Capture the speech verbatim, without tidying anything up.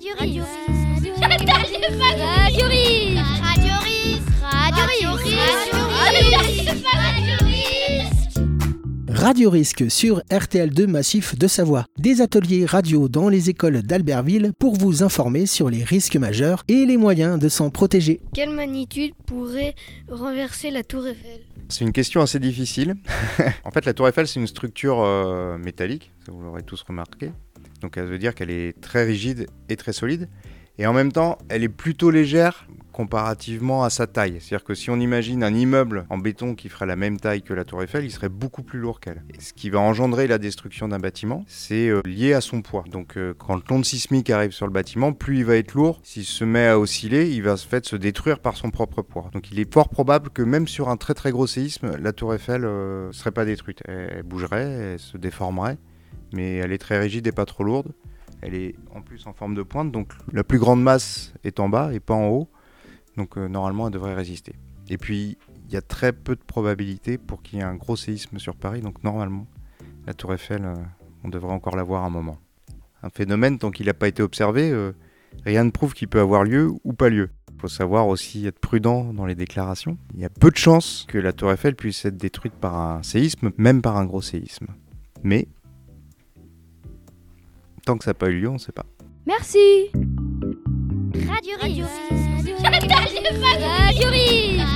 Radio Risk. Radio Risk. Radio Risk. Radio Risk. Radio Risk. Radio Risque sur R T L deux Massif de Savoie. Des ateliers radio dans les écoles d'Albertville pour vous informer sur les risques majeurs et les moyens de s'en protéger. Quelle magnitude pourrait renverser la tour Eiffel ? C'est une question assez difficile. En fait, la tour Eiffel, c'est une structure euh, métallique, ça vous l'aurez tous remarqué. Donc, ça veut dire qu'elle est très rigide et très solide. Et en même temps, elle est plutôt légère comparativement à sa taille. C'est-à-dire que si on imagine un immeuble en béton qui ferait la même taille que la tour Eiffel, il serait beaucoup plus lourd qu'elle. Et ce qui va engendrer la destruction d'un bâtiment, c'est euh, lié à son poids. Donc euh, quand l'onde sismique arrive sur le bâtiment, plus il va être lourd, s'il se met à osciller, il va en fait se détruire par son propre poids. Donc il est fort probable que même sur un très très gros séisme, la tour Eiffel ne euh, serait pas détruite. Elle, elle bougerait, elle se déformerait, mais elle est très rigide et pas trop lourde. Elle est en plus en forme de pointe, donc la plus grande masse est en bas et pas en haut. Donc euh, normalement, elle devrait résister. Et puis, il y a très peu de probabilités pour qu'il y ait un gros séisme sur Paris. Donc normalement, la tour Eiffel, euh, on devrait encore la voir un moment. Un phénomène, tant qu'il n'a pas été observé, euh, rien ne prouve qu'il peut avoir lieu ou pas lieu. Il faut savoir aussi être prudent dans les déclarations. Il y a peu de chances que la tour Eiffel puisse être détruite par un séisme, même par un gros séisme. Mais tant que ça n'a pas eu lieu, on ne sait pas. Merci. Radio Risk. Radio Risk.